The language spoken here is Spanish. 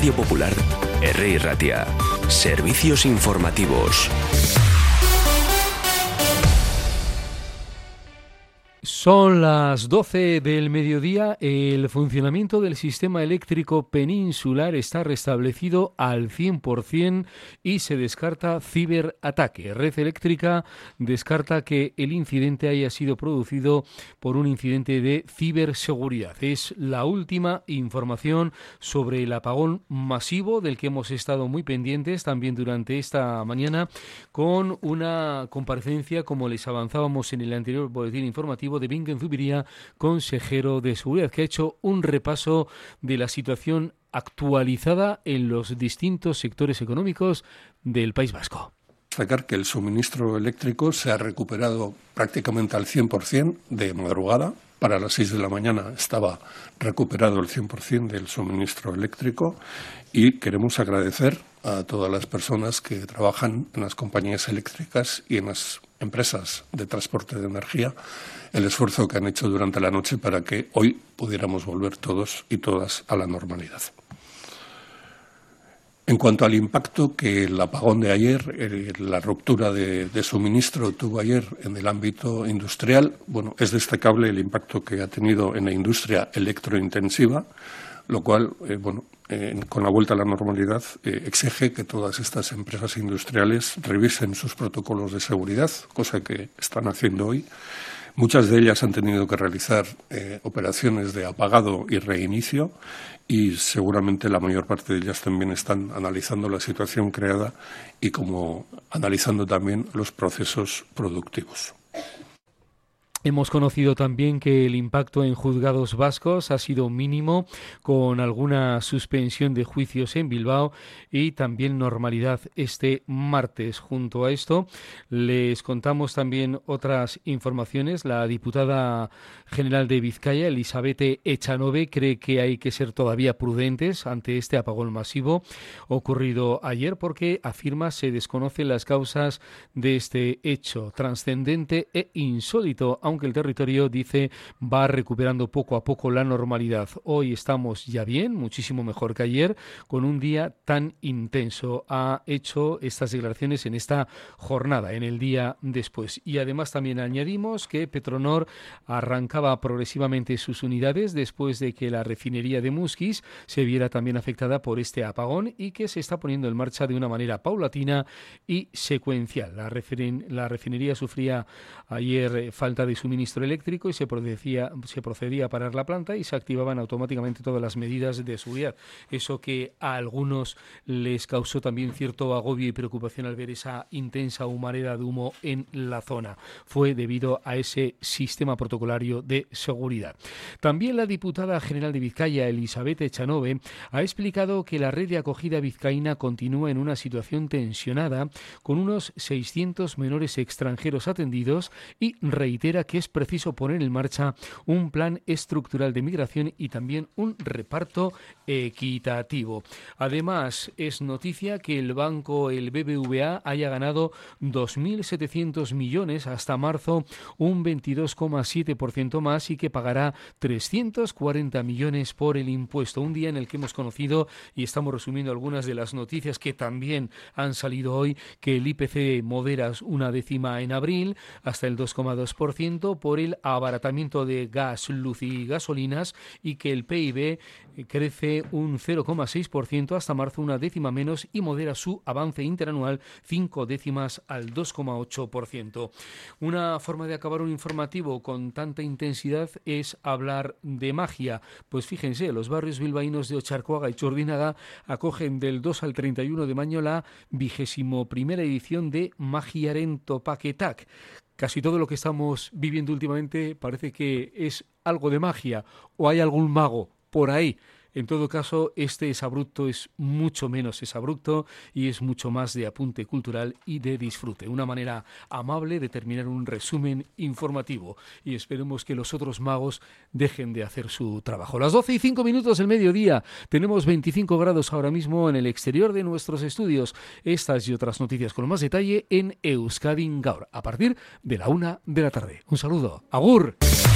Radio Popular, R. Ratia. Servicios informativos. Son las 12 del mediodía. El funcionamiento del sistema eléctrico peninsular está restablecido al 100% y se descarta ciberataque. Red Eléctrica descarta que el incidente haya sido producido por un incidente de ciberseguridad. Es la última información sobre el apagón masivo del que hemos estado muy pendientes también durante esta mañana, con una comparecencia, como les avanzábamos en el anterior boletín informativo, de Bingen Zubiría, consejero de Seguridad, que ha hecho un repaso de la situación actualizada en los distintos sectores económicos del País Vasco. Destacar que el suministro eléctrico se ha recuperado prácticamente al 100% de madrugada. Para las 6 de la mañana estaba recuperado el 100% del suministro eléctrico y queremos agradecer a todas las personas que trabajan en las compañías eléctricas y en las empresas de transporte de energía el esfuerzo que han hecho durante la noche para que hoy pudiéramos volver todos y todas a la normalidad. En cuanto al impacto que el apagón de ayer, la ruptura de suministro tuvo ayer en el ámbito industrial, es destacable el impacto que ha tenido en la industria electrointensiva, lo cual, con la vuelta a la normalidad, exige que todas estas empresas industriales revisen sus protocolos de seguridad, cosa que están haciendo hoy. Muchas de ellas han tenido que realizar operaciones de apagado y reinicio y seguramente la mayor parte de ellas también están analizando la situación creada y como analizando también los procesos productivos. Hemos conocido también que el impacto en juzgados vascos ha sido mínimo, con alguna suspensión de juicios en Bilbao y también normalidad este martes. Junto a esto, les contamos también otras informaciones. La diputada general de Vizcaya, Elizabeth Echanove, cree que hay que ser todavía prudentes ante este apagón masivo ocurrido ayer, porque afirma se desconocen las causas de este hecho trascendente e insólito, aunque el territorio, dice, va recuperando poco a poco la normalidad. Hoy estamos ya bien, muchísimo mejor que ayer, con un día tan intenso. Ha hecho estas declaraciones en esta jornada, en el día después. Y además también añadimos que Petronor arrancaba progresivamente sus unidades después de que la refinería de Muskiz se viera también afectada por este apagón y que se está poniendo en marcha de una manera paulatina y secuencial. La refinería sufría ayer falta de suministro eléctrico y se procedía a parar la planta y se activaban automáticamente todas las medidas de seguridad. Eso que a algunos les causó también cierto agobio y preocupación al ver esa intensa humareda de humo en la zona. Fue debido a ese sistema protocolario de seguridad. También la diputada general de Vizcaya, Elizabeth Echanove, ha explicado que la red de acogida vizcaína continúa en una situación tensionada, con unos 600 menores extranjeros atendidos, y reitera que es preciso poner en marcha un plan estructural de migración y también un reparto equitativo. Además, es noticia que el BBVA, haya ganado 2.700 millones hasta marzo, un 22,7% más, y que pagará 340 millones por el impuesto. Un día en el que hemos conocido, y estamos resumiendo algunas de las noticias que también han salido hoy, que el IPC modera una décima en abril hasta el 2,2% por el abaratamiento de gas, luz y gasolinas, y que el PIB crece un 0,6% hasta marzo, una décima menos, y modera su avance interanual 5 décimas al 2,8%. Una forma de acabar un informativo con tanta intensidad es hablar de magia. Pues fíjense, los barrios bilbaínos de Ocharcoaga y Txurdinaga acogen del 2 al 31 de mayo la 21ª edición de Magiaren Topaketak. Casi todo lo que estamos viviendo últimamente parece que es algo de magia, o hay algún mago por ahí. En todo caso, este exabrupto es mucho menos exabrupto y es mucho más de apunte cultural y de disfrute. Una manera amable de terminar un resumen informativo. Y esperemos que los otros magos dejen de hacer su trabajo. Las 12:05 del mediodía. Tenemos 25 grados ahora mismo en el exterior de nuestros estudios. Estas y otras noticias con más detalle en Euskadi Gaur, a partir de la 1 de la tarde. Un saludo. ¡Agur!